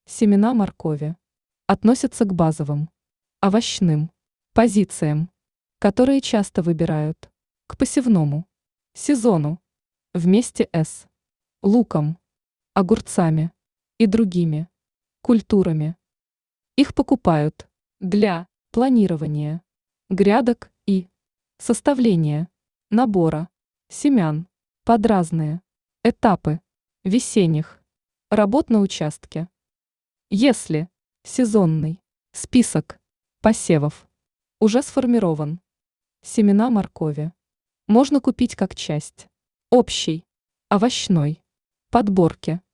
Семена моркови относятся к базовым, овощным позициям, которые часто выбирают к посевному сезону вместе с луком, огурцами и другими культурами. Их покупают для планирования грядок и составления набора семян под разные этапы весенних работ на участке. Если сезонный список посевов уже сформирован, семена моркови можно купить как часть общей овощной подборки.